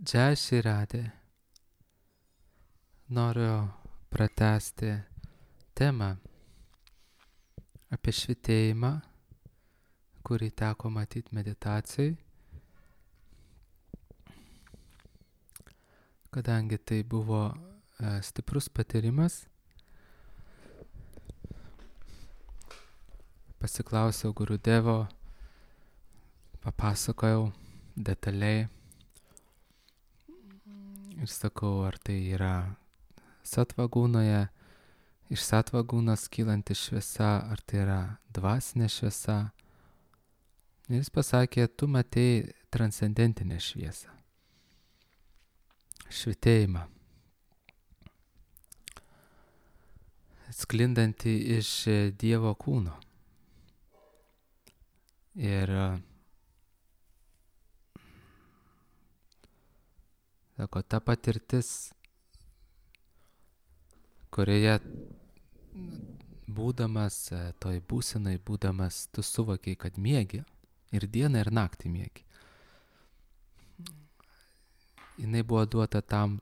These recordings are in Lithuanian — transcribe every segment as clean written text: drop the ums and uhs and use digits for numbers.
Jai Shri Radhe. Noriu pratęsti temą apie švytėjimą, kurį teko matyti meditacijai, kadangi tai buvo stiprus patyrimas. Pasiklausiau Gurudevo, papasakojau detaliai ir sakau, ar tai yra satvagūnoje, iš satvagūnos kylanti šviesa, ar tai yra dvasinė šviesa. Ir jis pasakė, tu matei transcendentinę šviesą, švytėjimą, sklindantį iš Dievo kūno. Ir sako, ta patirtis, kurioje būdamas, toj būsenai būdamas, tu suvokiai, kad miegi ir dieną ir naktį miegi. Jinai buvo duota tam,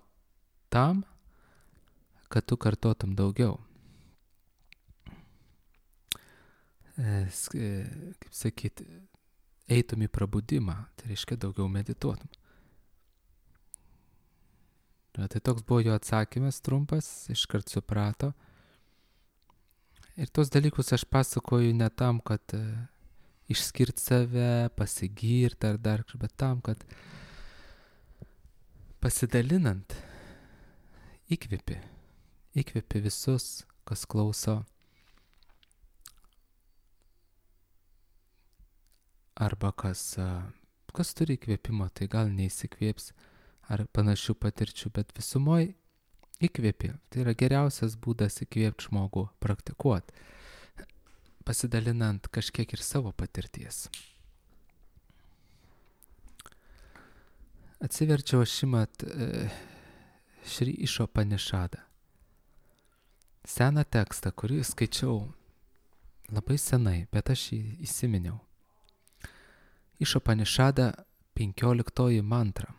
kad tu kartotum daugiau. Kaip sakyti, eitum į prabudimą, tai reiškia daugiau medituotum. Tai toks buvo jo atsakymas trumpas, iškart suprato. Ir tos dalykus aš pasakoju ne tam, kad išskirti save, pasigirti ar dar, bet tam, kad pasidalinant įkvėpi visus, kas klauso, arba kas turi įkvėpimo, tai gal neįsikvėps ar panašių patirčių, bet visumoj įkvėpi. Tai yra geriausias būdas įkvėpti žmogų praktikuoti, pasidalinant kažkiek ir savo patirties. Atsiverčiau Šrimat Šri Išopanišadą. Seną tekstą, kurį skaičiau labai senai, bet aš jį įsiminiau. Išopanišada 15 mantra.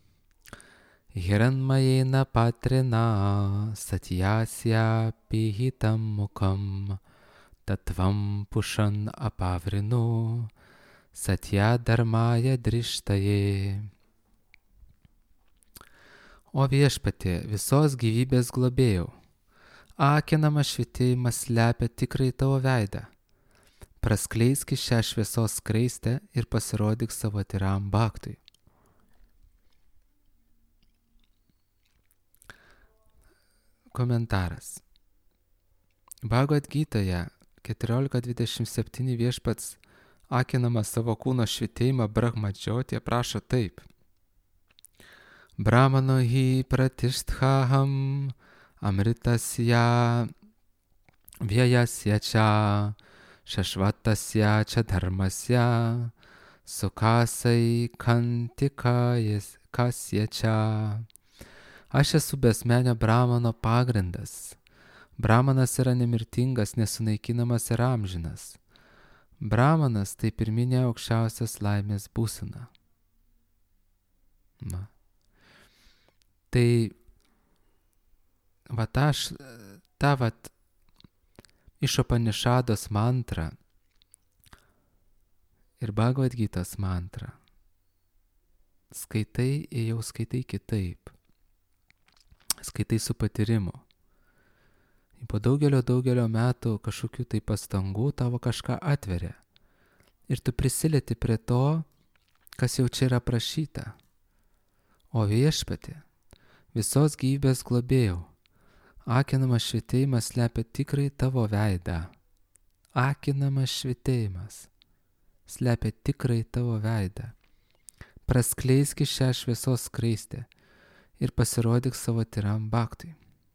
Hiranmayena patrina satyasya pihitam mukam tatvam pushan apavrinu satya dharmaya drishtaye. O viešpatie, visos gyvybės globėjau, akinamas švytėjimas slepia tikrai tavo veidą. Praskleiski šią šviesos skraistę ir pasirodyk savo tyram bhaktui. Komentaras. Bhagavad Gitoje 14.27 viešpats akinamas savo kūno švytėjimą Brahma Džyoti aprašo taip. Brahmano hi pratisthaham amritasya vyajasya cha šašvatasya čia dharmasya sukasai kantikasya čia. Aš esu besmenio Brahmano pagrindas. Brahmanas yra nemirtingas, nesunaikinamas ir amžinas. Brahmanas tai pirminė aukščiausias laimės būsena. Tai Išopanišados mantra ir Bhagavad Gitos mantra skaitai kitaip. Skaitai su patyrimu. Po daugelio metų kažkokių tai pastangų tavo kažką atveria. Ir tu prisilieti prie to, kas jau čia yra prašyta. O viešpatie, visos gyvybės globėjau, akinamas švytėjimas slepia tikrai tavo veidą. Akinamas švytėjimas slepia tikrai tavo veidą. Praskleiski šią šviesos skraistę ir pasirodyk savo tyram bhaktui.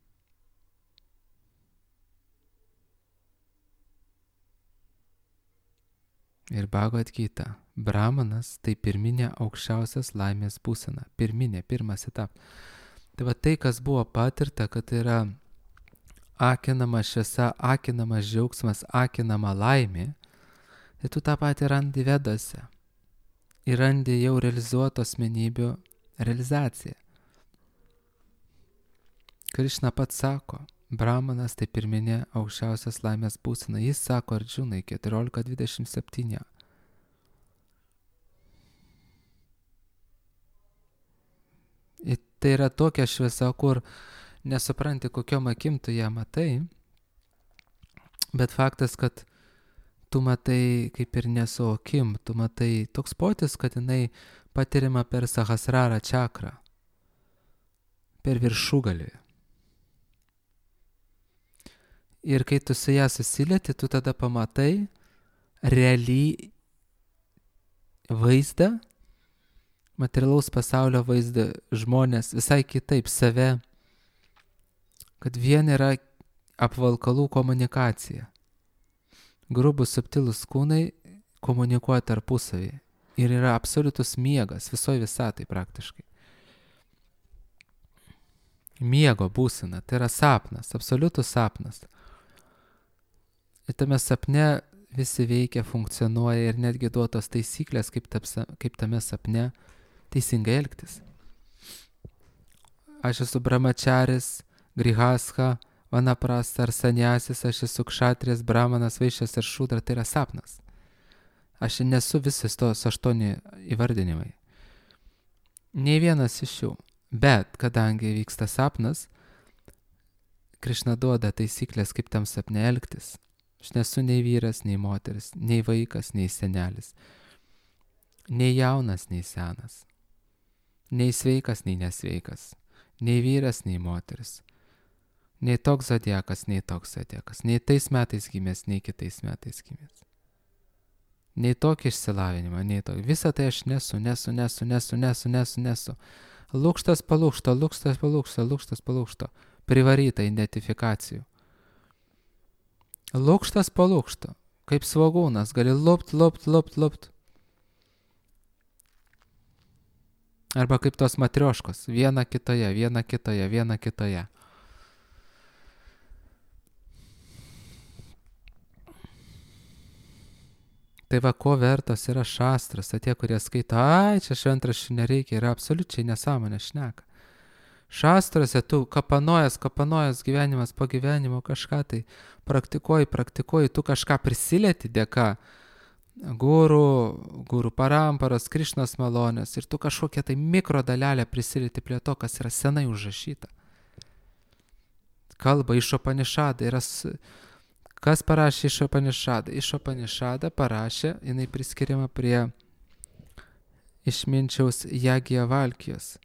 Ir Bhagavad Gita. Brahmanas tai pirminė aukščiausias laimės būsena. Pirmas etapas. Tai va tai, kas buvo patirta, kad tai yra akinama šviesa, akinamas džiaugsmas, akinama laimė, tai tu tą patį randi Vedose. Ir randi jau realizuotų asmenybių realizacija. Krišna pats sako, Brahmanas tai pirminė aukščiausias laimės būsena. Jis sako Arjunai 14:27. Ir tai yra tokia šviesa, kur nesupranti, kokiom akim tu ją matai, bet faktas, kad tu matai kaip ir nesu akim, tu matai toks potis, kad jinai patiriama per Sahasrara čakrą, per viršugalį. Ir kai tu su ją susilieti, tu tada pamatai realiai vaizdą, materialaus pasaulio vaizdą, žmonės visai kitaip save, kad vien yra apvalkalų komunikacija. Grubus, subtilus kūnai komunikuoja tarpusavį ir yra absoliutus miegas visoje visatai praktiškai. Miego būsena, tai yra sapnas, absoliutus sapnas. Ir tame sapne visi veikia, funkcionuoja ir netgi duotos taisyklės, kaip tame sapne teisingai elgtis. Aš esu brahmacharis, grihastha, vanaprastha ar sanyasis, aš esu kšatrijas, brahmanas, vaišyas ir šudra, tai yra sapnas. Aš nesu visus tos 8 įvardinimai. Nei vienas iš jų. Bet kadangi vyksta sapnas, Krišna duoda taisyklės, kaip tam sapne elgtis. Aš nesu nei vyras, nei moteris, nei vaikas, nei senelis, nei jaunas, nei senas, nei sveikas, nei nesveikas, nei vyras, nei moteris, nei toks zodiakas, nei toks zodiakas, nei tais metais gimęs, nei kitais metais gimęs, nei tokį išsilavinimą, nei tokį. Visą tai aš nesu. Lūkštas palūkšto, privaryta identifikacijų. Lūkštas palūkšto, kaip svogūnas, gali lupt. Arba kaip tos matrioškos, viena kitoje. Tai va, ko vertos yra šastras, tie, kurie skaito, čia šventraščių nereikia, yra absoliučiai nesąmonė šneka. Šastruose tu kapanojas gyvenimas po gyvenimo kažką tai praktikuoji, tu kažką prisilieti dėka guru paramparos, Krišnos malonės ir tu kažkokią tai mikrodalelę prisilieti prie to, kas yra senai užrašyta. Kalba iš Upanišadą yra... Kas parašė iš Upanišadą? Iš Upanišadą parašė, jinai priskiriama prie išminčiaus Jagyavalkijos.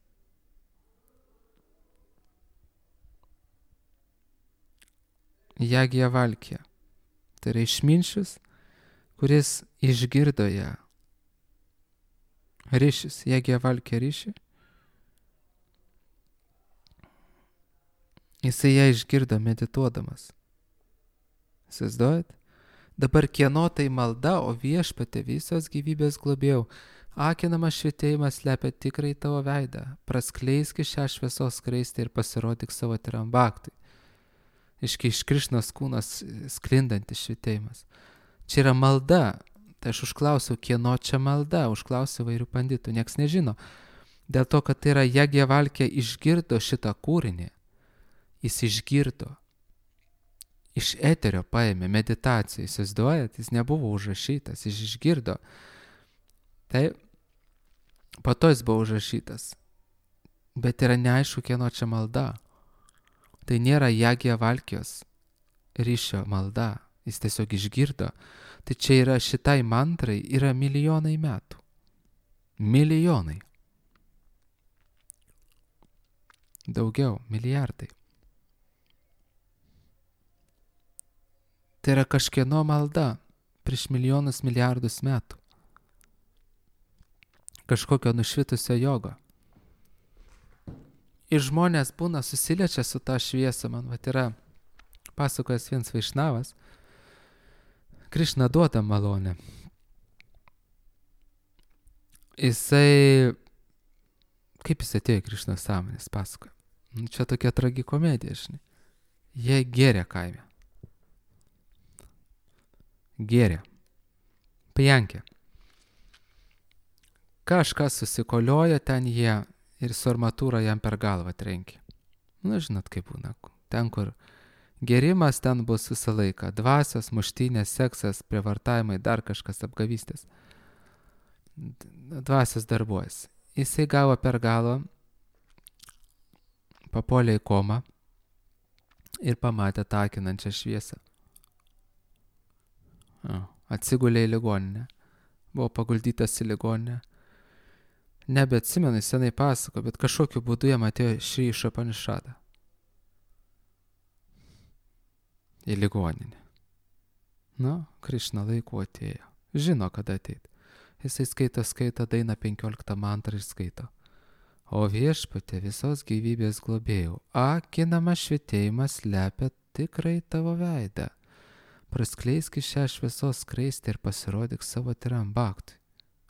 Jagyavalkija. Tai yra išminčius, kuris išgirdo ją. Ryšis, Jagyavalkija ryšį. Jisai ją išgirdo medituodamas. Įsivaizduojat? Dabar kieno tai malda, o Viešpatie visos gyvybės globėjau. Akinamas švytėjimas slepia tikrai tavo veidą. Praskleiski šią šviesos skraistę ir pasirodyk savo tyram bhaktui. Iš Krišnos kūnas sklindantis švytėjimas. Čia yra malda. Tai aš užklausiau, kieno čia malda, užklausiau vairių panditų, nieks nežino. Dėl to, kad tai yra Jagyavalkija išgirdo šitą kūrinį. Jis išgirdo. Iš eterio paėmė meditaciją, įsivaizduojat, jis nebuvo užrašytas, jis išgirdo. Tai po to jis buvo užrašytas. Bet yra neaišku, kieno čia malda. Tai nėra Jagyavalkijos ryšio malda, jis tiesiog išgirdo. Tai čia yra šitai mantrai yra milijonai metų. Milijonai. Daugiau, milijardai. Tai yra kažkieno malda prieš milijonus milijardus metų. Kažkokio nušvitusio jogo. Ir žmonės būna susiliečia su tą šviesą. Man yra pasakojas vienas Vaišnavas. Krišna duoda malonę. Jisai... Kaip jis atėjo Krišnos sąmonės pasakoja? Čia tokia tragikomedija, žinai. Jie gėrė kaime. Gėrė. Pjankė. Kažkas susikoliojo ten jie ir su armatūra jam per galvą trenkė. Na, žinot, kaip būna. Ten, kur gerimas, ten bus visą laiką. Dvasios, muštynės, seksas, prievartavimai, dar kažkas, apgavystės. Dvasios darbuojas. Jisai gavo per galvą, papuolė į komą ir pamatė tą akinančią šviesą. Atsigulė į ligoninę. Buvo paguldytas į ligoninę. Nebeatsimenu, senai pasako, bet kažkokiu būdu jam atėjo Šri Upanishada į ligoninę. Krišna laiku atėjo. Žino, kada ateit. Jisai skaito dainą 15 mantrą ir skaito. O viešpatie visos gyvybės globėjau, akinamas švytėjimas slepia tikrai tavo veidą. Praskleisk šią šviesos skraistę ir pasirodyk savo tyram baktui.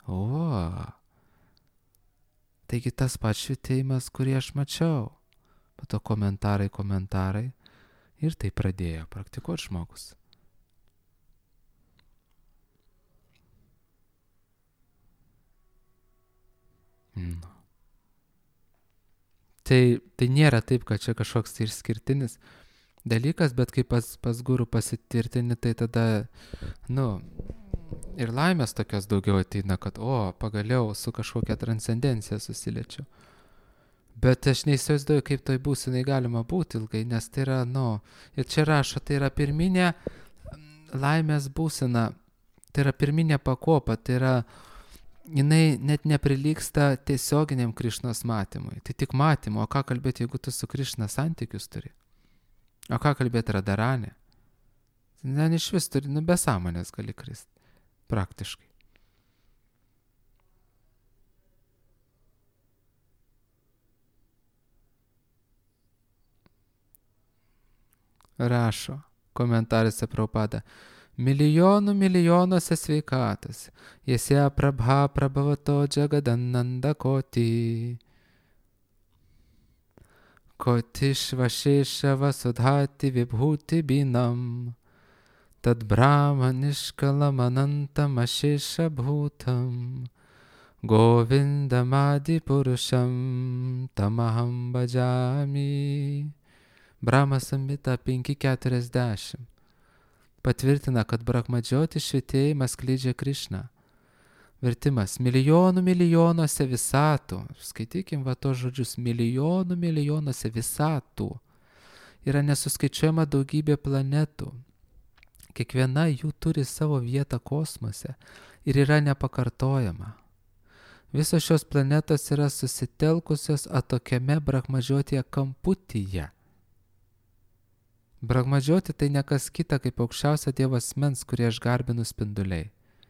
Taigi tas pats švytėjimas, kurį aš mačiau. Po to komentarai. Ir tai pradėjo praktikuoti žmogus. Tai nėra taip, kad čia kažkoks tai išskirtinis dalykas, bet kai pas guru pasitvirtini, tai tada, ir laimės tokios daugiau ateina, kad, pagaliau su kažkokia transcendencija susiliečiu. Bet aš neįsivaizduoju, kaip toj būsenai galima būti ilgai, nes tai yra, ir čia rašo, tai yra pirminė laimės būsena, tai yra pirminė pakopa, tai yra, jinai net neprilygsta tiesioginiam Krišnos matymui. Tai tik matymu, o ką kalbėti, jeigu tu su Krišna santykius turi? O ką kalbėti Radharani? Ten iš vis turi, be sąmonės gali kristi, praktiškai. Rašo komentaruose Prabhupada. Milijonuose sveikatos. Jesya prabha prabhavato jagadannanda koti. Koti švašeša vasudhati vibhuti binam. Tad brahmanishkalam anantam ašeša bhutam. Govindamadi purušam tamaham bhajami. Brahma Samhita 5.40 patvirtina, kad Brahmadžioti švytėjimas skleidžia Krišną. Vertimas milijonuose visatų. Skaitykim tos žodžius. Milijonuose visatų. Yra nesuskaičiuojama daugybė planetų. Kiekviena jų turi savo vietą kosmose ir yra nepakartojama. Visos šios planetos yra susitelkusios atokiame Brahmadžiotyje kamputyje. Brahmadžioti tai ne kas kita kaip aukščiausia Dievo asmens, kurį aš garbinu spinduliai.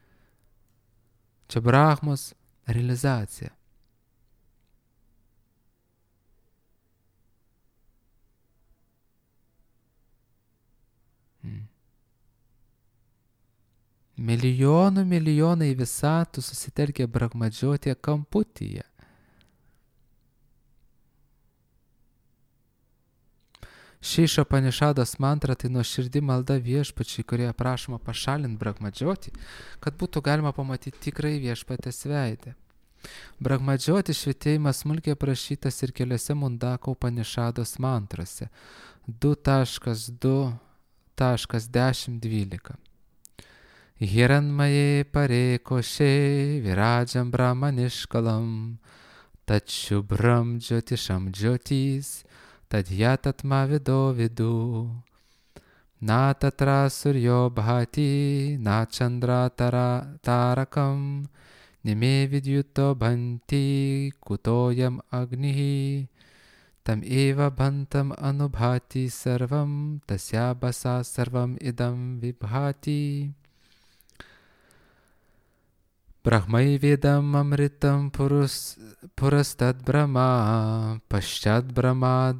Čia Brahmos realizacija. Milijonai visatų susitelkė Brahmadžiotyje kamputyje. Šeiša Upanishados mantra tai nuoširdi malda viešpačiai, kurie prašoma pašalinti Brahmadžiotį, kad būtų galima pamatyti tikrai viešpatės veidą. Brahmadžioti švytėjimas smulkiai aprašytas ir keliose Mundako Upanishados mantrose 2.2.10.12. Hiranmaje parekoshe viradžam brahmaniškalam tačiubram džotisham džotys Tadhyatatma vido vidu, na tatra suryo bhati, na chandra tarakam, nime vidyuto bhanti, kutoyam agnihi, tam eva bhantam anubhati sarvam, tasya basa sarvam idam vibhati. Brahmai vedam amritam purastad brahma, paščat brahma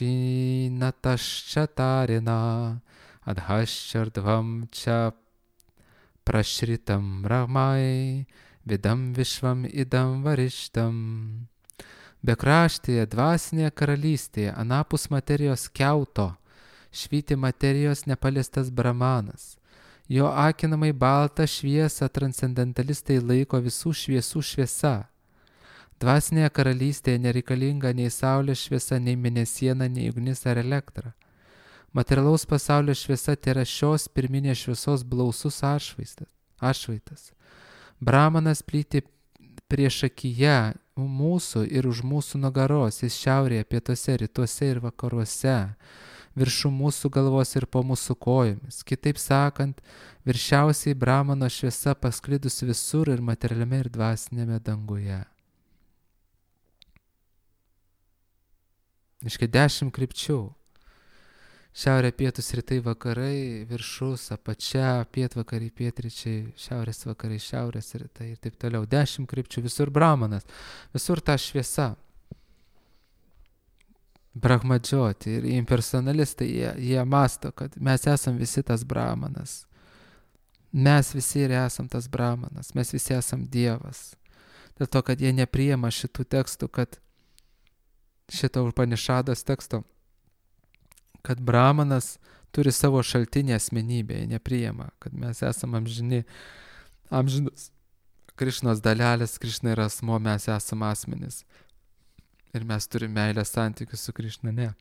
dakshinataschatarina, adhaschardvam cha prashritam brahmai, vedam vishvam idam varishtam. Bekraštėje dvasinėje karalystėje, anapus materijos kiauto, švyti materijos nepaliestas brahmanas. Jo akinamai baltą šviesą transcendentalistai laiko visų šviesų šviesa. Dvasinėje karalystėje nereikalinga nei saulės šviesa, nei mėnesiena, nei ugnis ar elektra. Materialaus pasaulio šviesa tai yra šios pirminės šviesos blausus atšvaitas. Brahmanas plyti priešakyje mūsų ir už mūsų nugaros, jis šiaurėje, pietuose, rytuose ir vakaruose, viršų mūsų galvos ir po mūsų kojomis. Kitaip sakant, viršiausiai Brahmano šviesa pasklidus visur ir materialiame ir dvasinėme danguje. Iškai 10 krypčių. Šiaurė, pietus, rytai, vakarai, viršus, apačia, pietvakariai, pietryčiai, šiaurės vakarai, šiaurės rytai ir taip toliau. 10 krypčių, visur Brahmanas, visur ta šviesa. Brahmadžioti ir impersonalistai, jie masto, kad mes esam visi tas Brahmanas. Mes visi ir esam tas Brahmanas, mes visi esam Dievas. Dėl to, kad jie nepriima šitų tekstų, kad šito Upanišados teksto, kad Brahmanas turi savo šaltinį asmenybę, jie nepriima, kad mes esam amžinas Krišnos dalelės, Krišna yra asmo, mes esam asmenys. Ir mes turime meilės santykius su Krišna, ne.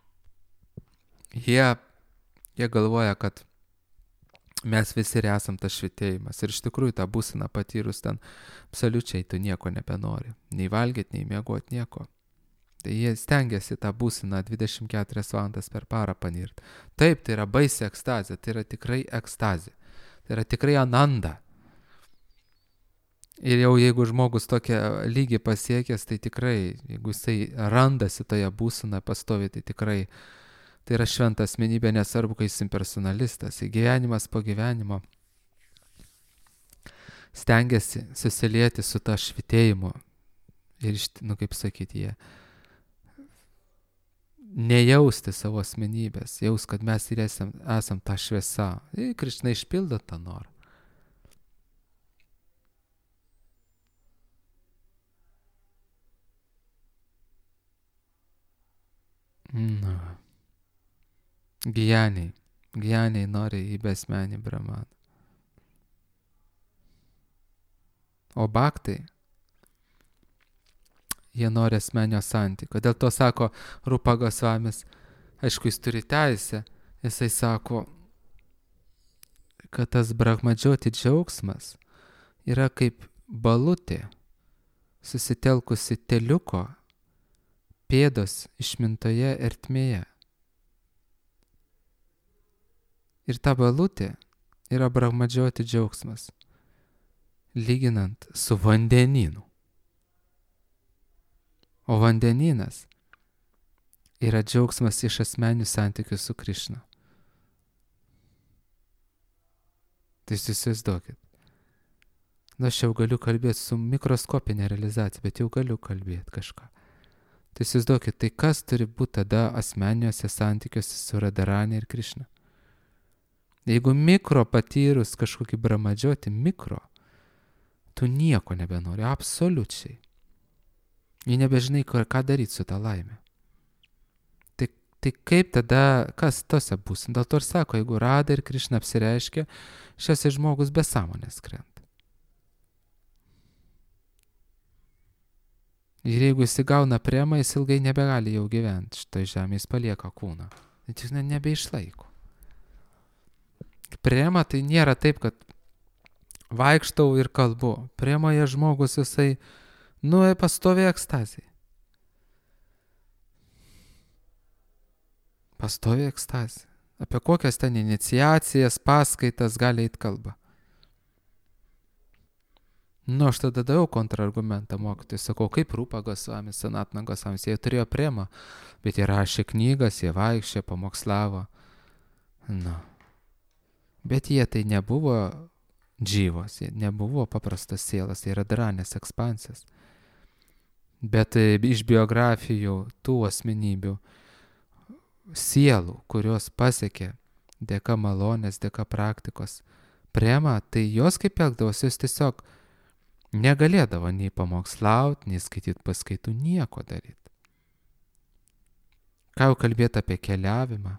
Jie galvoja, kad mes visi ir esam tas švitėjimas. Ir iš tikrųjų tą būseną patyrus ten absoliučiai tu nieko nebenori. Nei valgyti, nei miegoti, nieko. Tai jie stengiasi tą būseną 24 valandas per parą panirt. Taip, tai yra baisi ekstazė, tai yra tikrai ekstazė. Tai yra tikrai ananda. Ir jau jeigu žmogus tokią lygį pasiekęs, tai tikrai, jeigu jisai randasi toje būsenoje pastovi, tai tikrai tai yra šventa asmenybė, nesvarbu, kai jis impersonalistas. Gyvenimas po gyvenimo stengiasi susilieti su ta švitėjimu. Ir, kaip sakyti, jie nejausti savo asmenybės, jaus, kad mes ir esam ta šviesa. Ir Krišna išpildo tą norą. Gyjaniai nori į besmenį Brahmaną. O bhaktai, jie nori asmenio santykio. Dėl to sako Rupa Gosvamis, aišku, jis turi teisę, jisai sako, kad tas brahmadžioti džiaugsmas yra kaip balutė susitelkusi teliuko pėdos išmintoje ertmėje. Ir ta balutė yra brahmadžioti džiaugsmas, lyginant su vandenynu. O vandenynas yra džiaugsmas iš asmenių santykių su Krišna. Tai įsivaizduokit. Aš jau galiu kalbėti su mikroskopinė realizacija, bet jau galiu kalbėti kažką. Tai įsivaizduokit, tai kas turi būti tada asmeniniuose santykiuose su Radharani ir Krišna? Jeigu mikro patyrus kažkokį brahmadžioti tu nieko nebenori, absoliučiai. Jie nebežinai, ką daryti su tą laimę. Tai kaip tada, kas tose būsim? Dėl to ir sako, jeigu Radha ir Krišna apsireiškia, šias žmogus be sąmonės krenta. Ir jeigu jis įgauna premą, jis ilgai nebegali jau gyventi šitoj žemėje, jis palieka kūną. Jis nebeišlaiko. Prema tai nėra taip, kad vaikštau ir kalbu. Premoje žmogus jisai pastovi ekstazija. Pastovi ekstazija. Apie kokias ten iniciacijas, paskaitas gali eit kalba. Aš tada daviau kontrargumentą mokytojui. Sakau, kaip Rupa Gosvamis, Sanatana Gosvamis, jie turėjo premą, bet jie rašė knygas, jie vaikščia, pamokslavo. Bet jie tai nebuvo džyvos, jie nebuvo paprastas sielas, tai yra Radharanės ekspansijas. Bet iš biografijų tų asmenybių, sielų, kurios pasiekė dėka malonės, dėka praktikos premą, tai jos kaip elgdavosi, jos tiesiog negalėdavo nei pamokslauti, nei skaityti paskaitų, nieko daryti. Ką jau kalbėti apie keliavimą?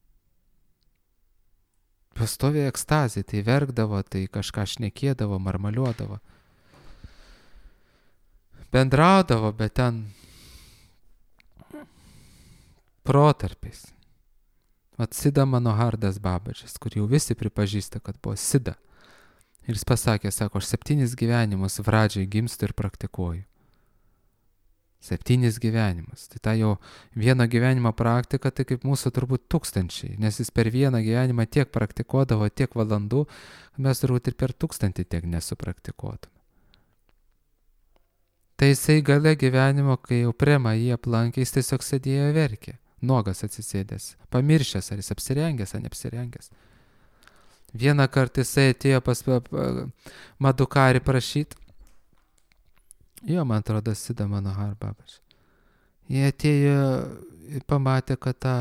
Pastoviai ekstazija, tai verkdavo, tai kažką šnekėdavo, marmaliuodavo. bendraudavo, bet ten protarpiais. Vat Sida Manohardas Babadžis, kur jau visi pripažįsta, kad buvo Sida. Ir jis pasakė, sako, aš 7 gyvenimus Vradžiai gimstu ir praktikuoju. 7 gyvenimus. Tai ta jo vieno gyvenimo praktika, tai kaip mūsų turbūt 1000, nes jis per vieną gyvenimą tiek praktikuodavo, tiek valandų, mes turbūt ir per 1000 tiek nesupraktikuotume. Tai jisai gale gyvenimo, kai jau Prema jį aplankė, jis tiesiog sėdėjo verkė, nuogas atsisėdęs, pamiršęs, ar jis apsirengęs, ar neapsirengęs. Vieną kartą jisai atėjo pas Madhukarį prašyti. Jo, man atrodo, Sida Manohar Babadžis. Jie atėjo ir pamatė, kad ta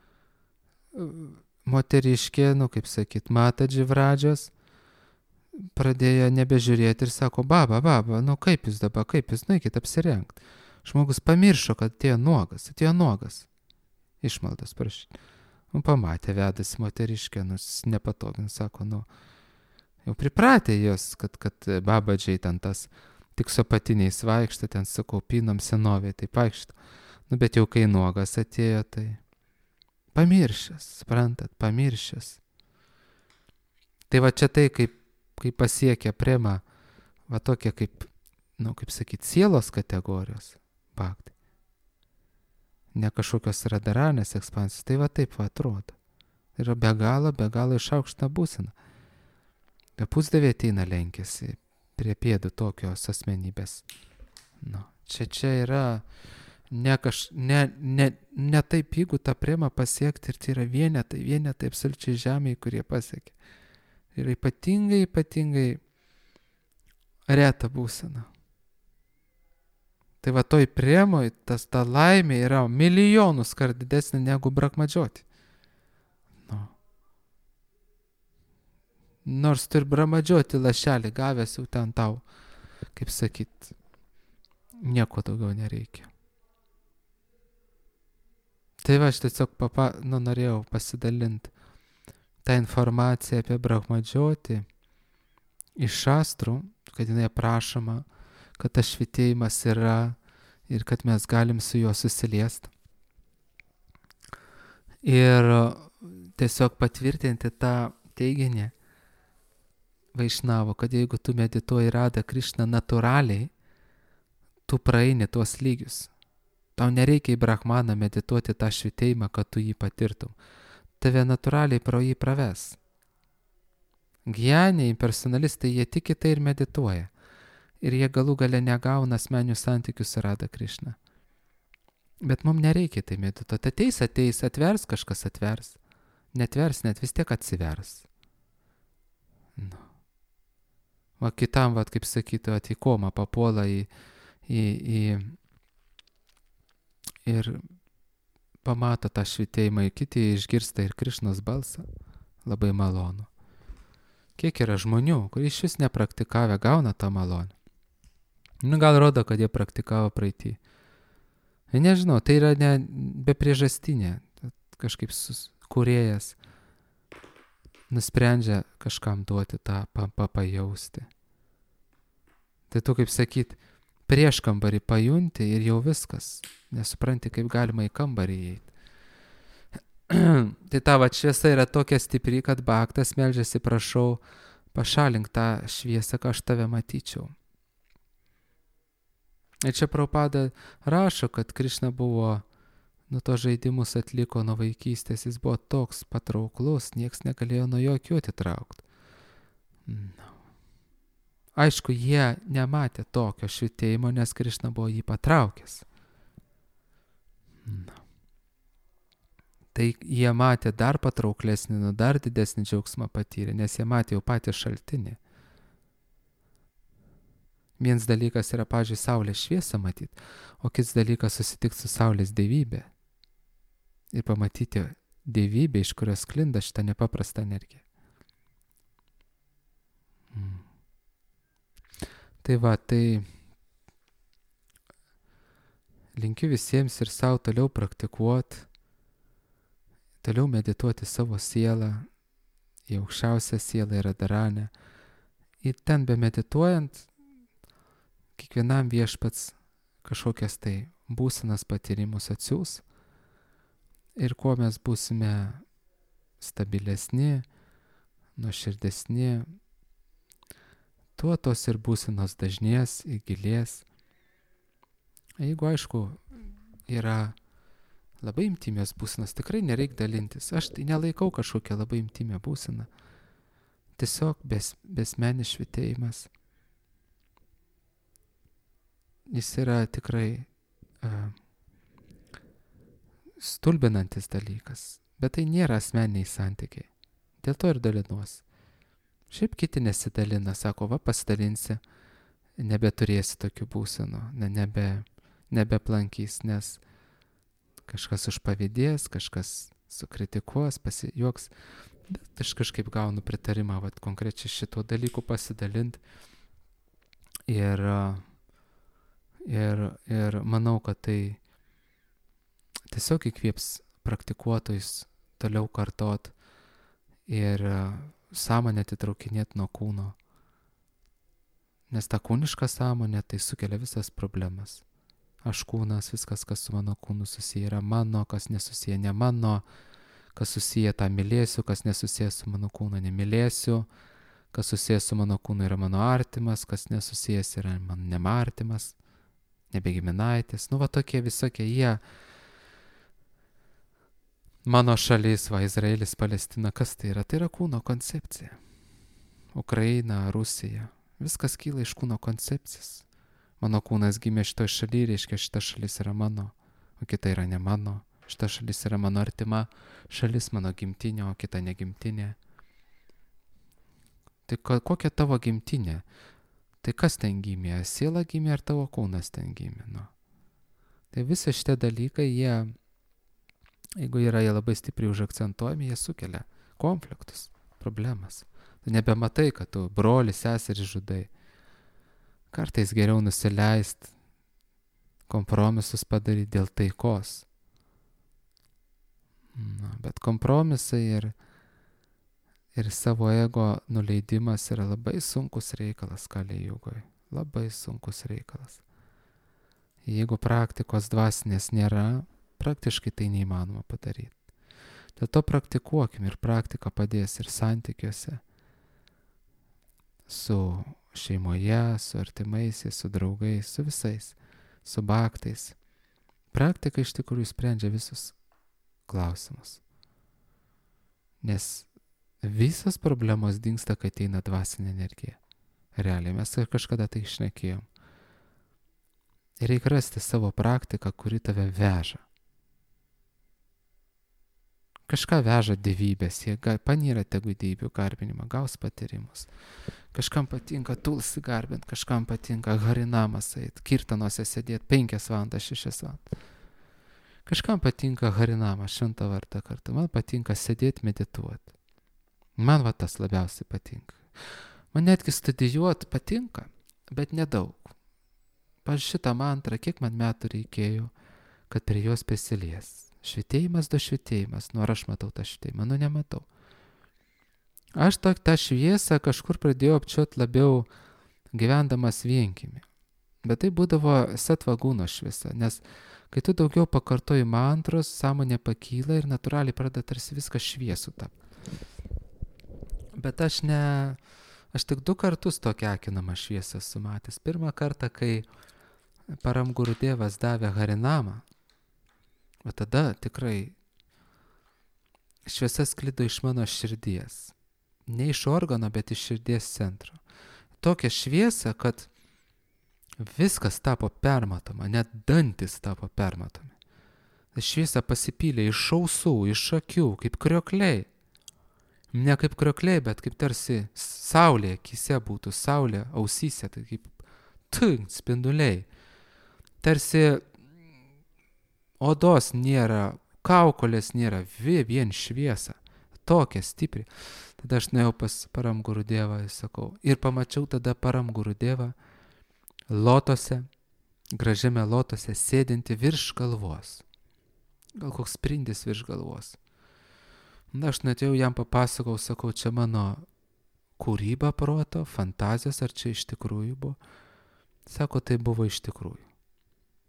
moteriškė, kaip sakyt, Mataji Vradžios, pradėjo nebežiūrėti ir sako, baba, kaip jūs dabar, kaip jūs, nueikit apsirengt. Žmogus pamiršo, kad atėjo nuogas. Išmaldas prašyti. Pamatė, vedasi moteriškė, nepatogin, sako, jau pripratė jos, kad Babadžiai ten tas tik su apatiniais vaikšto, ten su kaupinom senovėje, tai vaikšto. Bet jau kai nuogas atėjo, tai pamiršęs, suprantat, pamiršęs. Tai va čia tai, kaip pasiekia Prema, va tokia kaip sakyt, sielos kategorijos bhakti. Ne kažkokios radaranės ekspansijos, tai va taip va atrodo. Yra be galo išaukšta būsena. Pusdavė ateina lenkėsi prie pėdų tokios asmenybės. Čia yra ne taip, jeigu tą Premą pasiekti, ir tai yra vienetai absoliučiai žemėje, kurie pasiekia. Yra ypatingai reta būsena. Tai va toj Premoj ta laimė yra milijonus kart didesnė negu Brahmadžoti. Nors tu ir Brahmadžoti lašelį gavęs jau ten tau, kaip sakyt, nieko daugiau nereikia. Tai va, aš tiesiog norėjau pasidalinti tą informaciją apie Brahmadžoti iš šastrų, kad jinai aprašoma, kad tas švitėjimas yra ir kad mes galim su juo susiliesti. Ir tiesiog patvirtinti tą teiginį Vaišnavo, kad jeigu tu medituoji Radha Krišną natūraliai, tu praeini tuos lygius. Tau nereikia į Brahmaną medituoti tą švitėjimą, kad tu jį patirtum. Tave natūraliai pro jį praves. Gyjaniai, impersonalistai, jie tik į tai ir medituoja. Ir jie galų gale negauna asmeninių santykių su Radha Krišna. Bet mums nereikia tai medituoti. Ateis, atvers, kažkas atvers. Netvers, net vis tiek atsivers. Va kitam, kaip sakytų, į komą papuola ir pamato tą švitėjimą, kiti išgirsta ir Krišnos balsą. Labai malonu. Kiek yra žmonių, kurie iš vis nepraktikavę, gauna tą malonę. Gal rodo, kad jie praktikavo praeitį. Nežinau, tai yra be priežastinė. Kažkaip kūrėjas nusprendžia kažkam duoti tą pajausti. Tai tu, kaip sakyt, prieš kambarį pajunti ir jau viskas. Nesupranti, kaip galima į kambarį įeiti. Tai tavo šviesa yra tokia stipri, kad bhaktas meldžiasi, prašau, pašalink tą šviesą, kad aš tave matyčiau. Ir čia Prabhupada rašo, kad Krišna buvo, to žaidimus atliko nuo vaikystės, jis buvo toks patrauklus, nieks negalėjo nuo jo akių atitraukti. Aišku, jie nematė tokio švitėjimo, nes Krišna buvo jį patraukęs. Tai jie matė dar patrauklesnį, dar didesnį džiaugsmą patyrė, nes jie matė jau patį šaltinį. Vienas dalykas yra, pavyzdžiui, saulės šviesą matyti, o kitas dalykas susitikti su saulės dievybė ir pamatyti dievybę, iš kurios sklinda šitą nepaprastą energiją. Tai va, tai linkiu visiems ir savo toliau praktikuoti, toliau medituoti savo sielą, į aukščiausią sielą ir Radharanę. Ir ten be medituojant, kiekvienam viešpats kažkokias tai būsenas patyrimus atsiūs ir kuo mes būsime stabilesni, nuoširdesni, tuo tos ir būsenos dažnės, gilės. Jeigu, aišku, yra labai intimės būsenos, tikrai nereik dalintis. Aš tai nelaikau kažkokią labai intimę būseną. Tiesiog besmenis švytėjimas. Jis yra tikrai stulbinantis dalykas, bet tai nėra asmeniniai santykiai. Dėl to ir dalinuosi. Šiaip kiti nesidalina, sako, va pasidalinsi, nebeturėsi tokių būsenų, nebeplankys, nes kažkas užpavydės, kažkas sukritikuos, pasijuoks, bet aš kažkaip gaunu pritarimą, vat konkrečiai šito dalyku pasidalint ir manau, kad tai tiesiog įkvėps praktikuotojus toliau kartot ir sąmonę atitraukinėti nuo kūno. Nes ta kūniška sąmonė tai sukelia visas problemas. Aš kūnas, viskas, kas su mano kūnu susiję, yra mano, kas nesusiję ne mano, kas susiję tą mylėsiu, kas nesusiję su mano kūnu nemylėsiu, kas susiję su mano kūnu yra mano artimas, kas nesusijęs yra man nemartimas, nebegiminaitis. Nu va tokie visokie jie. Mano šalis, va Izraelis, Palestina, kas tai yra? Tai yra kūno koncepcija. Ukraina, Rusija. Viskas kyla iš kūno koncepcijos. Mano kūnas gimė šitoj šaly, reiškia šita šalis yra mano, o kita yra ne mano. Šita šalis yra mano artima šalis, mano gimtinė, o kita ne gimtinė. Tai kokia tavo gimtinė? Tai kas ten gimė? Siela gimė ar tavo kūnas ten gimė? Nu. Tai visi šitie dalykai, jeigu yra jie labai stipriai užakcentuojami, jie sukelia konfliktus, problemas. Tu nebematai, kad tu brolį, seserį žudai. Kartais geriau nusileist, kompromisus padaryti dėl taikos. Bet kompromisai ir savo ego nuleidimas yra labai sunkus reikalas Kali Jugoj. Labai sunkus reikalas. Jeigu praktikos dvasinės nėra, praktiškai tai neįmanoma padaryti. Dėl to praktikuokim ir praktika padės ir santykiuose su šeimoje, su artimaisiais, su draugais, su visais, su baktais. Praktika iš tikrųjų sprendžia visus klausimus. Nes visas problemos dingsta, kai ateina dvasinė energija. Realiai mes kažkada tai išnekėjom. Ir reikia rasti savo praktiką, kuri tave veža. Kažką veža dievybės, jie panyra tegu dievybių garbinimą, gaus patyrimus. Kažkam patinka tulsi garbint, kažkam patinka harinamas eit, kirtanuose sėdėti 5 valandas, 6 valandas. Kažkam patinka harinamas 100 vartą kartą, man patinka sėdėti, medituoti. Man va tas labiausiai patinka. Man netgi studijuoti patinka, bet nedaug. Pavyzdžiui, šitą mantrą, kiek man metų reikėjo, kad prie jos prisilies. Švitėjimas, švitėjimas, nu ar aš matau tą švitėjimą, nu nematau. Aš tą šviesą kažkur pradėjau apčiuoti labiau gyvendamas vienkiemy. Bet tai būdavo satvagūno šviesa, nes kai tu daugiau pakartoji mantros, sąmonė pakyla ir natūraliai pradeda tarsi viskas šviesų tapti. Bet aš tik 2 kartus tokią akinamą šviesą esu matęs. Pirmą kartą, kai Param Gurudevas davė harinamą, o tada tikrai šviesa sklido iš mano širdies. Ne iš organo, bet iš širdies centro. Tokia šviesa, kad viskas tapo permatoma, net dantis tapo permatomi. Šviesa pasipylė iš ausų, iš akių, kaip kriokliai. Ne kaip kriokliai, bet kaip tarsi saulė akyse būtų, saulė ausyse, tai kaip spinduliai. Tarsi odos nėra, kaukolės nėra, vien šviesa, tokia stipri. Tada aš nuėjau pas Param Gurudevą, sakau, ir pamačiau tada Param Gurudevą lotose, gražiame lotose, sėdinti virš galvos. Gal koks sprindis virš galvos. Na, aš netėjau jam papasakau, sakau, čia mano kūryba proto, fantazijos, ar čia iš tikrųjų buvo? Sako, tai buvo iš tikrųjų.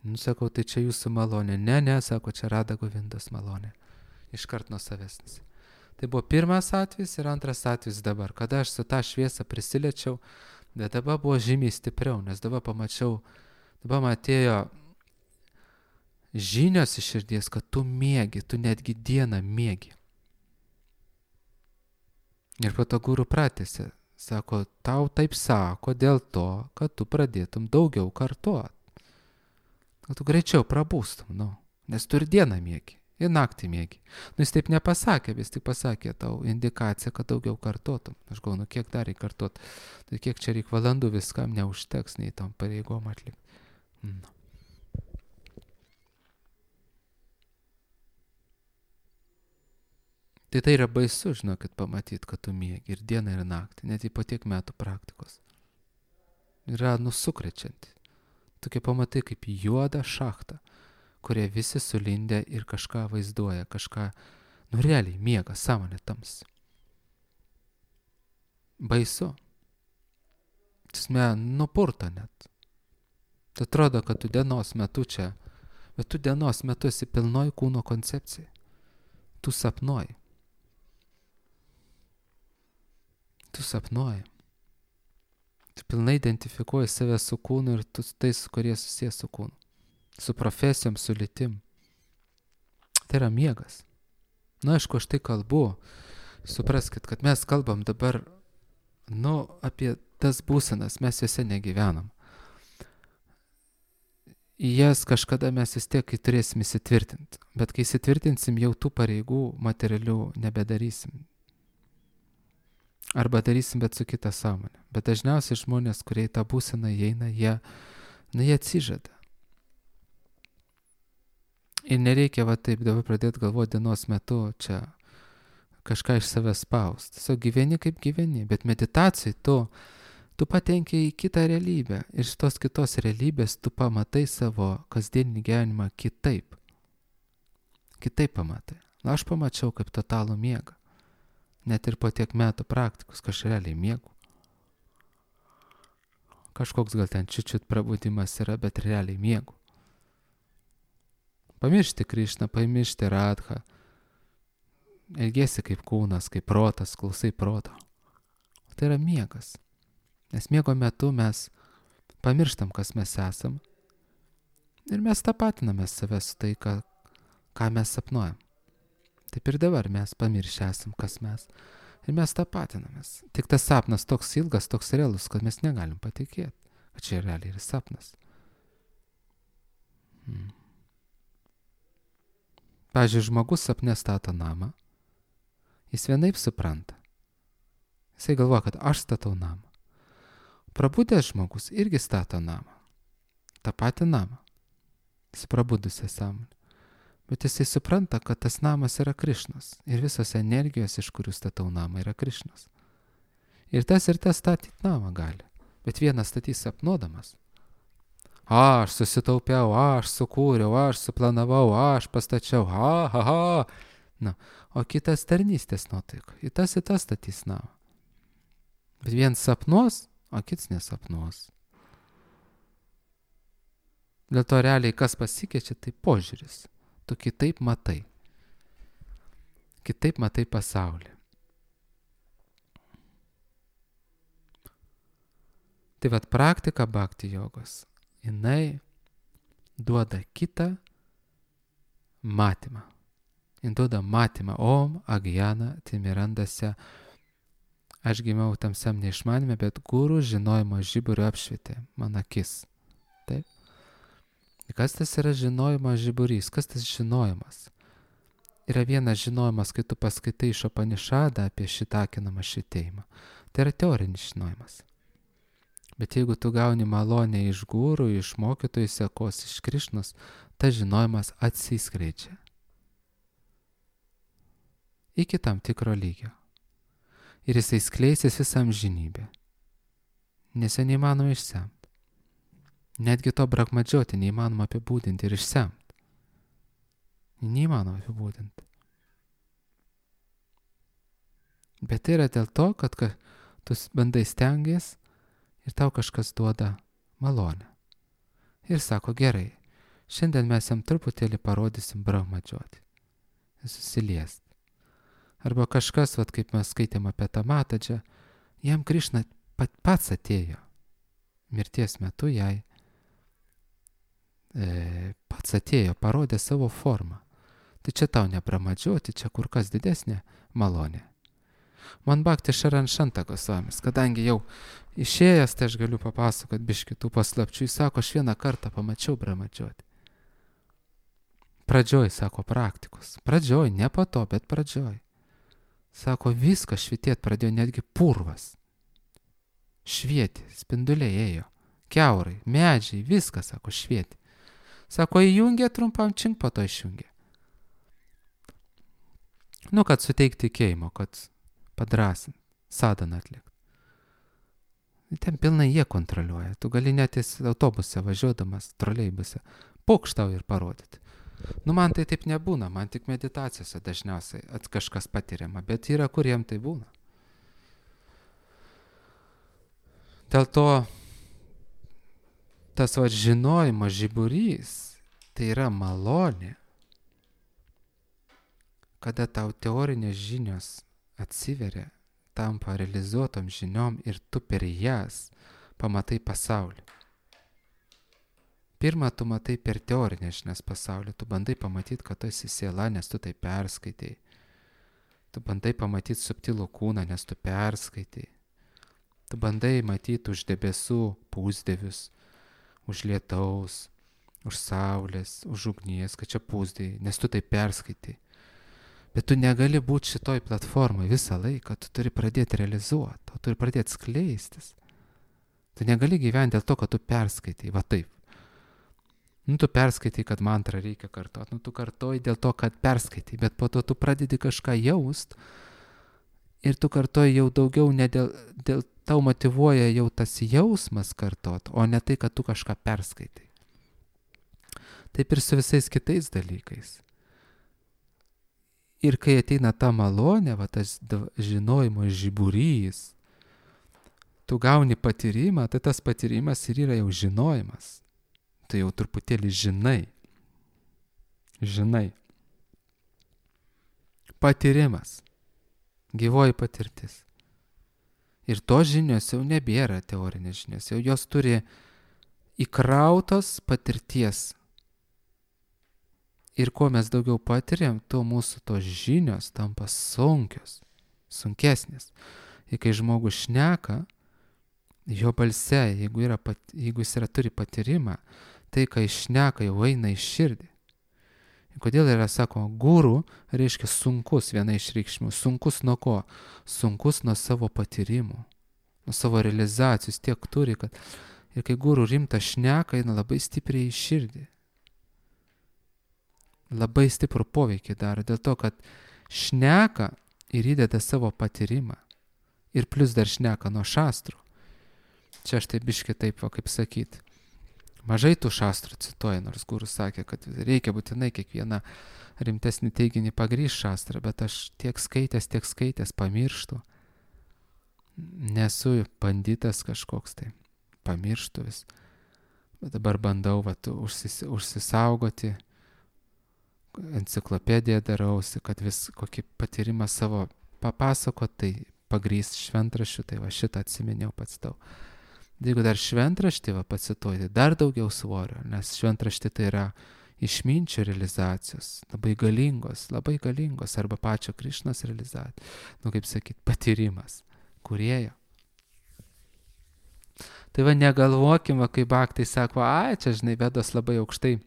Sakau, tai čia jūsų malonė. Ne, sako, čia Rada Govindos malonė. Iškart nuo savesnis. Tai buvo pirmas atvejis ir antras atvejis dabar, kada aš su tą šviesą prisiliečiau, bet dabar buvo žymiai stipriau, nes dabar pamačiau, dabar man atėjo žinios iš širdies, kad tu miegi, tu netgi dieną miegi. Ir po to guru pratęsė, sako, tau taip sako dėl to, kad tu pradėtum daugiau kartuot. Kad tu greičiau prabūstum, nes tu ir dieną miegi, ir naktį miegi. Jis taip nepasakė, vis tik pasakė tau indikaciją, kad daugiau kartuotum. Aš galvoju, kiek dar reikia kartuot, tai kiek čia reikia valandų, viskam neužteks, nei tom pareigom atlikti. Tai yra baisu, žinokit, pamatyti, kad tu miegi ir dieną, ir naktį, net į po tiek metų praktikos. Yra nusukrečianti. Tokie pamatai kaip juodą šachtą, kurie visi sulindę ir kažką vaizduoja, kažką, realiai miega, sąmonė tamsi. Baisu. Tasme, nupurta net. Tai atrodo, kad tu dienos metu čia, bet tu dienos metu esi pilnoj kūno koncepcijai. Tu sapnuoji. Tu sapnuoji. Tu pilnai identifikuoji save su kūnu ir tu tais, kurie susijęs su kūnu. Su profesijom, su lytim. Tai yra miegas. Aišku, aš tai kalbu. Supraskit, kad mes kalbam dabar, apie tas būsenas, mes juose negyvenam. Į jas kažkada mes vis tiek turėsim įsitvirtinti. Bet kai įsitvirtinsim, jau tų pareigų materialių nebedarysim. Arba darysim, bet su kita sąmonė. Bet dažniausiai žmonės, kurie į tą būseną įeina, jie atsižada. Ir nereikia taip dabar pradėti galvoti dienos metu, čia kažką iš savęs spaust. Tiesiog gyveni kaip gyveni, bet meditacijai tu patenki į kitą realybę. Ir šitos kitos realybės tu pamatai savo kasdieninį gyvenimą kitaip. Kitaip pamatai. Aš pamačiau kaip totalų miegą. Net ir po tiek metų praktikos, kažkaip realiai miegu. Kažkoks gal ten čiut prabudimas yra, bet realiai miegu. Pamiršti Krišną, pamiršti Radhą. Elgiesi kaip kūnas, kaip protas, klausai proto. Tai yra miegas. Nes miego metu mes pamirštam, kas mes esam. Ir mes tapatiname save su tai, ką mes sapnuojam. Taip ir dabar mes pamiršę esam, kas mes. Ir mes tapatinamės. Tik tas sapnas toks ilgas, toks realus, kad mes negalim patikėti, kad čia realiai yra sapnas. Pavyzdžiui, žmogus sapne stato namą. Jis vienaip supranta. Jisai galvoja, kad aš statau namą. Prabudęs žmogus irgi stato namą. tą patį namą, su prabudusia sąmonė. Bet jisai supranta, kad tas namas yra Krišnos ir visos energijos, iš kurių statau namą, yra Krišnos. Ir tas statyti namą gali, bet vienas statys sapnuodamas. Aš susitaupiau, aš sukūriau, aš suplanavau, aš pastačiau, Na, o kitas tarnystės nuotaiko, į tas statys namą. Bet vienas sapnuos, o kitas nesapnuos. Dėl to realiai kas pasikeičia, tai požiūris. Tu kitaip matai. Kitaip matai pasaulį. Tai vat praktika bhakti jogos, jinai duoda kitą matymą. Jin duoda matymą Om Agyana Timirandasya. Aš gimiau tamsiam neišmanime, bet guru žinojimo žiburiu apšvietė mano akis. Taip. Kas tas yra žinojimo žiburys? Kas tas žinojimas? Yra vienas žinojimas, kai tu paskaitai iš Upanišadą apie šitakinamą šitėjimą. Tai yra teorinis žinojimas. Bet jeigu tu gauni malonę iš gurų, iš mokytojų sekos, iš Krišnos, tas žinojimas atsiskleidžia. Iki tam tikro lygio. Ir jisai skleisis visam žinybė. Nes jo neįmanoma išsemti. Netgi to brahmadžioti neįmanoma apibūdinti ir išsemti. Neįmanoma apibūdinti. Bet tai yra dėl to, kad tu bandai stengies ir tau kažkas duoda malonę. Ir sako, gerai, Šiandien mes jam truputėlį parodysim bramadžioti. Susiliest. Arba kažkas, vat, kaip mes skaitėm apie tą Matadžą, jam Krišna pats atėjo. Mirties metu jai pats atėjo, parodė savo formą. Tai čia tau nebramadžioti, čia kur kas didesnė malonė. Man Bhakti Šaran Šantakos Svamis, kadangi jau išėjęs, tai aš galiu papasakoti biškį tų paslapčių. Jis sako, aš vieną kartą pamačiau bramadžioti. Pradžioj, sako, praktikos. Pradžioj, ne po to, bet pradžioj. Sako, viskas švitėt pradėjo, netgi purvas. Švieti, spinduliai ėjo, kiaurai, medžiai, viskas, sako, švieti. Sako, įjungė trumpam, čink po to išjungė. Nu, kad suteikti tikėjimo, kad padrasint, sadaną atlikti. Ten pilnai jie kontroliuoja. Tu gali net autobuse važiuodamas, troleibuse, pokštau ir parodyti. Nu, man tai taip nebūna, man tik meditacijose dažniausiai kažkas patiriama, bet yra, kuriem tai būna. Dėl to tas žinojimo žiburys, tai yra malonė, kada tau teorinės žinios atsiveria, tampa realizuotom žiniom ir tu per jas pamatai pasaulį. Pirma, tu matai per teorinės žinias pasaulį, tu bandai pamatyti, kad tu esi siela, nes tu tai perskaitai. Tu bandai pamatyti subtilų kūną, nes tu perskaitai. Tu bandai matyti už debesų pusdievius, už lietaus, už saulės, už ugnies, kad čia pusdieviai, nes tu tai perskaitai. Bet tu negali būti šitoj platformai visą laiką, tu turi pradėti realizuoti, tu turi pradėti skleistis. Tu negali gyventi dėl to, kad tu perskaitai, va taip. Nu, tu perskaitai, kad mantrą reikia kartoti, nu, tu kartoji dėl to, kad perskaitai, bet po to tu pradedi kažką jaust ir tu kartoji jau daugiau ne dėl tau motyvuoja jau tas jausmas kartot, o ne tai, kad tu kažką perskaitai. Taip ir su visais kitais dalykais. Ir kai ateina ta malonė, va tas žinojimo žiburys, tu gauni patyrimą, tai tas patyrimas ir yra jau žinojimas. Tai jau truputėlį žinai. Patyrimas, gyvoji patirtis. Ir tos žinios jau nebėra teorinės žinios, jau jos turi įkrautos patirties. Ir kuo mes daugiau patiriam, tuo mūsų tos žinios tampa sunkesnės. Ir kai žmogus šneka, jo balse, jeigu jis turi patyrimą, tai, kai šneka, jau eina į širdį. Ir kodėl yra, sako, guru reiškia sunkus, viena iš reikšmių. Sunkus nuo ko? Sunkus nuo savo patyrimų, nuo savo realizacijos tiek turi, kad ir kai guru rimta šneka, eina labai stipriai į širdį. Labai stiprų poveikį daro, dėl to, kad šneka ir įdeda savo patyrimą. Ir plus dar šneka nuo šastrų. Čia aš tai biški taip, kaip sakyti. Mažai tų šastrų cituoja, nors gurus sakė, kad reikia būtinai kiekvieną rimtesnį teiginį pagrįst šastrą, bet aš tiek skaitęs pamirštu. Nesu banditas kažkoks tai, pamirštu vis. Bet dabar bandau užsisaugoti, enciklopediją darausi, kad vis kokį patyrimą savo papasakot, tai pagrįst šventraščių, tai va šitą atsiminiau pats tau. Jeigu dar šventraštį pacituoti, dar daugiau svorio, nes šventraštį tai yra išminčių realizacijos, labai galingos, arba pačio Krišnos realizacija, kaip sakyti, patyrimas, kūrėjo. Tai va negalvokim, kaip Bhaktai sako, čia žinai, Vedos labai aukštai,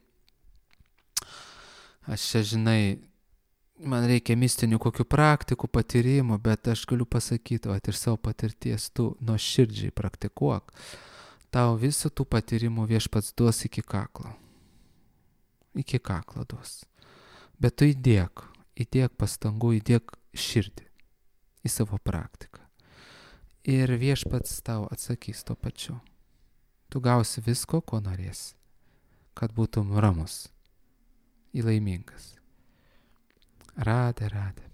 aš čia žinai, man reikia mistinių kokių praktikų, patyrimų, bet aš galiu pasakyti, ir savo patirties tu nuoširdžiai praktikuok. Tau visų tų patyrimų Viešpats duos iki kaklo. Iki kaklo duos. Bet tu įdėk pastangų, įdėk širdį į savo praktiką. Ir Viešpats tau atsakys tuo pačiu. Tu gausi visko, ko norėsi, kad būtum ramus, laimingas. Radhe, Radhe.